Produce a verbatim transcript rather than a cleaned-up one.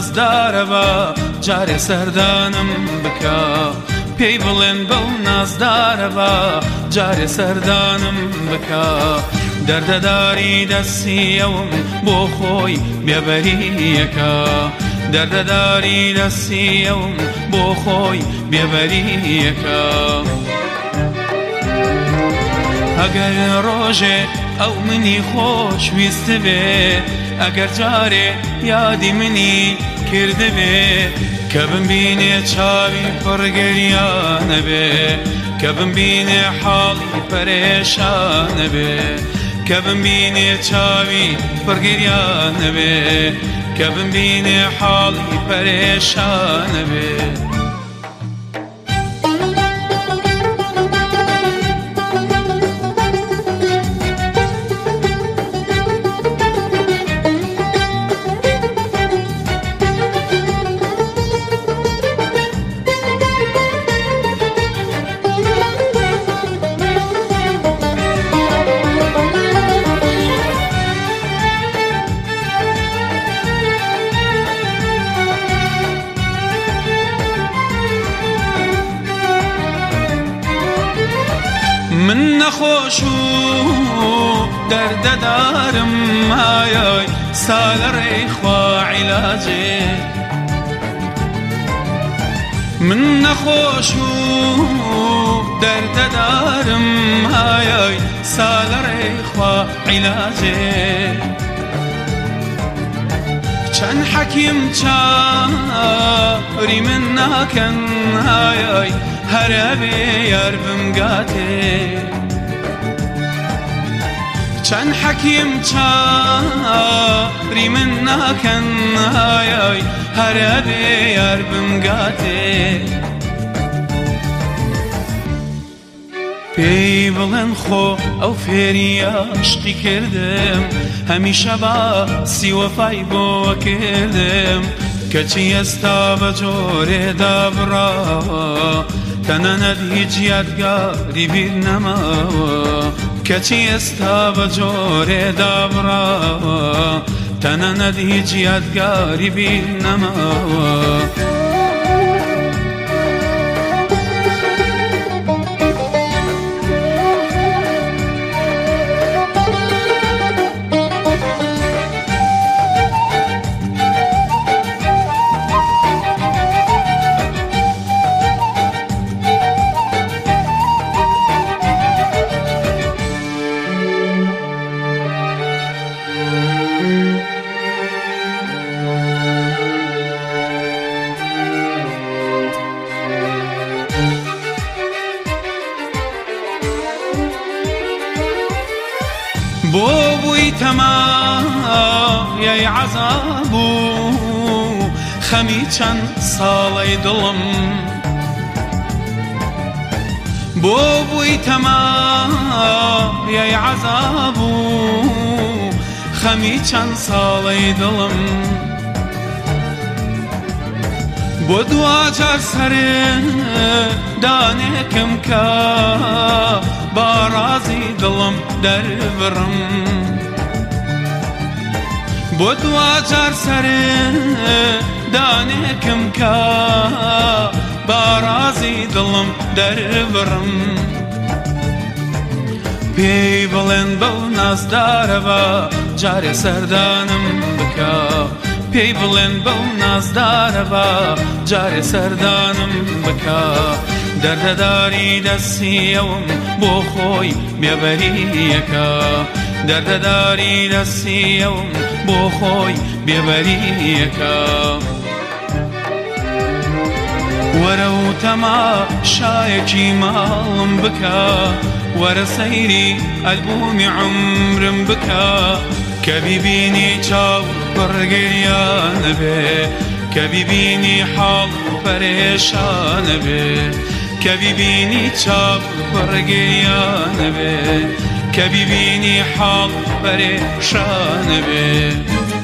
نازدارەوە جارێ سەردانم بکە پێی بڵێن بەو نازدارەوە جارێ سەردانم بکە دەردەداری دەستی ئەوم بۆ خۆی بێبەریەکە دەردەداری دەستی ئەوم بۆ خۆی بێبەریەکە ئەگەر ڕۆژێ ئەو منی خۆشویست بێ ئەگەر جارێ یادی منی کردبێ کە بمبینێ چاوی پڕگەریانە بێ کە بمبینێ حاڵی پەرێشانە بێ کە بمبینێ چاوی پڕگەریانە بێ کە بمبینێ حاڵی پەرێشانە بێ من نەخۆش و دەردەدارم ئایای سالەڕێی خوا عیلاجێ من نەخۆش و دەردەدارم ئایای سالەڕێی خوا عیلاجێ چەند حەکیم چاوری من ناکەن ئایای هەرە بێ یار بمگاتێ چەند حەکیم چاوری من ناکەن ئایای هەرە بێ یار بمگاتێ پێی بڵێن خۆ ئەو فێری عاشقی کردم هەمیشە باسی وەفای بۆ کردم کەچی ئێستا بە جۆرێدا بڕاوە تەنانەت هیچ یادگاری بیر نەماوە کەچی ئێستا بە جۆرێدا بڕاوە تەنانەت هیچ یادگاری بیر نەماوە بۆ بووی تەمایەی عەزاب و خەمی چەند ساڵەی دڵم بۆ بووی تەمایەی عەزاب و خەمی چەند ساڵەی دڵم بۆ دوجار سەردانێکم کە بارازی دڵم دەربڕم بۆ دوجار سەردانێکم کە بارازی دڵم دەربڕم پێی بڵێن بەو نازدارەوە جارێ سەردانم بکە پێی بڵێن بەو نازدارەوە جارێ سەردانم بکە دەردەداری دەستی ئەوم بۆ خۆی بێبەریەکە دەردەداری دەستی ئەوم بۆ خۆی بێبەریەکە وەرە و تەماشایەکی ماڵم بکە وەرە سەیری ئەلبومی عومرم بکە کە بیبینی چاو پڕگەریانە بێ کە بیبینی حاڵ پەرێشانە بێ کە بیبینی چاو پڕگەریانە بێ کە بیبینی حاڵ پەرێشانە بێ